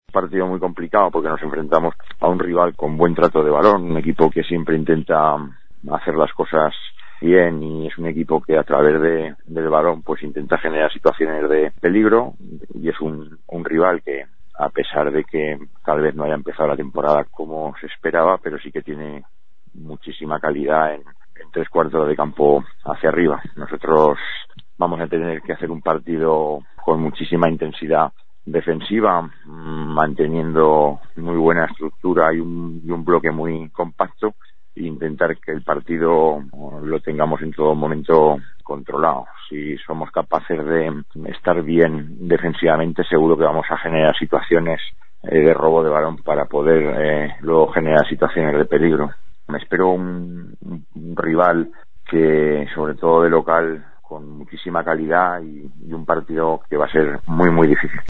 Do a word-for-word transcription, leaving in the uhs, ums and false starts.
Partido muy complicado porque nos enfrentamos a un rival con buen trato de balón, un equipo que siempre intenta hacer las cosas bien y es un equipo que a través de, del balón pues intenta generar situaciones de peligro, y es un, un rival que, a pesar de que tal vez no haya empezado la temporada como se esperaba, pero sí que tiene muchísima calidad en, en tres cuartos de campo hacia arriba. Nosotros vamos a tener que hacer un partido con muchísima intensidad defensiva, manteniendo muy buena estructura y un, y un bloque muy compacto, e intentar que el partido lo tengamos en todo momento controlado. Si somos capaces de estar bien defensivamente, seguro que vamos a generar situaciones eh, de robo de balón para poder eh, luego generar situaciones de peligro. Me espero un, un, un rival que, sobre todo de local, con muchísima calidad y, y un partido que va a ser muy muy difícil.